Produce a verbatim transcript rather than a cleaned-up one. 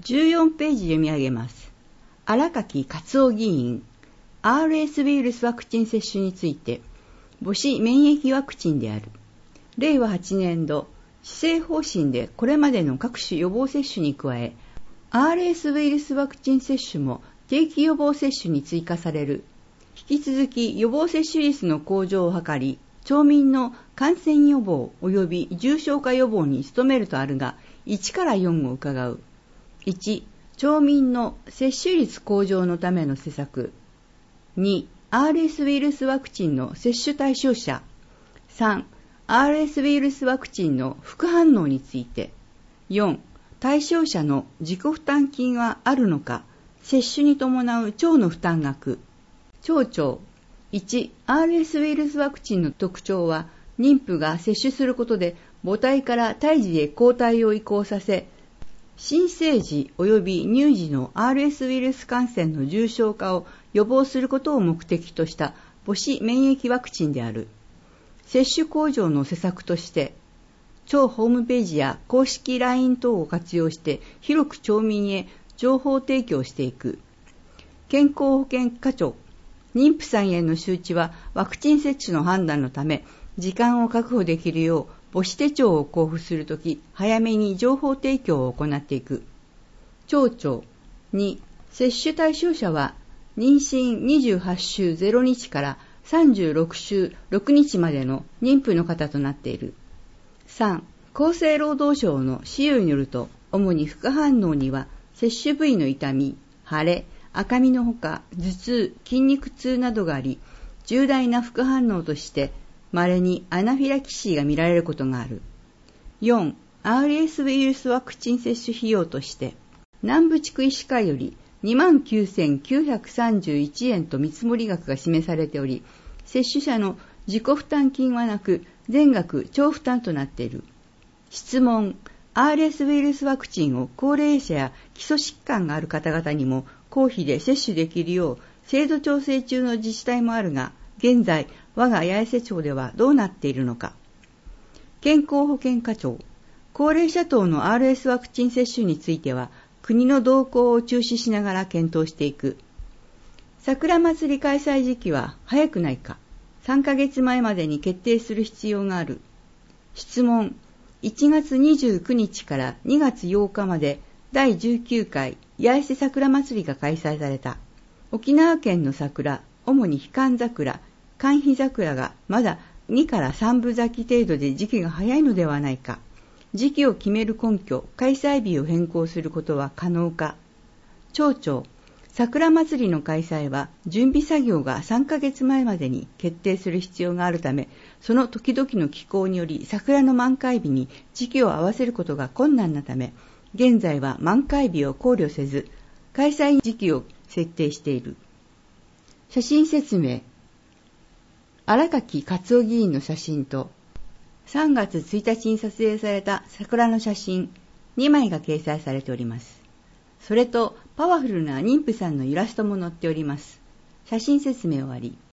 じゅうよんページ読み上げます。荒垣克夫議員、アールエス ウイルスワクチン接種について、母子免疫ワクチンである。れいわはちねんど、施政方針でこれまでの各種予防接種に加え、アールエス ウイルスワクチン接種も定期予防接種に追加される。引き続き予防接種率の向上を図り、町民の感染予防及び重症化予防に努めるとあるが、いちからよんを伺う。いち、町民の接種率向上のための施策。に、アールエス ウイルスワクチンの接種対象者。さん、アールエス ウイルスワクチンの副反応について。よん、対象者の自己負担金はあるのか、接種に伴う町の負担額。町長。いち、アールエス ウイルスワクチンの特徴は、妊婦が接種することで母体から胎児へ抗体を移行させ、新生児及び乳児の アールエス ウイルス感染の重症化を予防することを目的とした母子免疫ワクチンである。接種向上の施策として、町ホームページや公式 ライン 等を活用して広く町民へ情報提供していく。健康保険課長。妊婦さんへの周知はワクチン接種の判断のため、時間を確保できるよう母子手帳を交付するとき、早めに情報提供を行っていく。町長。に、接種対象者は妊娠にじゅうはちしゅうゼロにちからさんじゅうろくしゅうろくにちまでの妊婦の方となっている。さん、厚生労働省の資料によると、主に副反応には接種部位の痛み、腫れ、赤みのほか頭痛、筋肉痛などがあり、重大な副反応として稀にアナフィラキシーが見られることがある。よん、アールエス ウイルスワクチン接種費用として、南部地区医師会よりにまんきゅうせんきゅうひゃくさんじゅういちえんと見積もり額が示されており、接種者の自己負担金はなく、全額町負担となっている。質問、アールエス ウイルスワクチンを高齢者や基礎疾患がある方々にも公費で接種できるよう制度調整中の自治体もあるが、現在我が八重瀬町ではどうなっているのか。健康保険課長。高齢者等の アールエス ワクチン接種については国の動向を注視しながら検討していく。桜祭り開催時期は早くないか。さんかげつまえまでに決定する必要がある。質問。いちがつにじゅうくにちからにがつようかまでだいじゅうきゅうかい八重瀬桜祭りが開催された。沖縄県の桜、主にひ寒桜、寒肥桜がまだにからさんぶ咲き程度で時期が早いのではないか。時期を決める根拠、開催日を変更することは可能か。町長。桜祭りの開催は準備作業がさんかげつまえまでに決定する必要があるため、その時々の気候により桜の満開日に時期を合わせることが困難なため、現在は満開日を考慮せず、開催時期を設定している。写真説明。荒垣克夫議員の写真と、さんがつついたちに撮影された桜の写真にまいが掲載されております。それとパワフルな妊婦さんのイラストも載っております。写真説明終わり。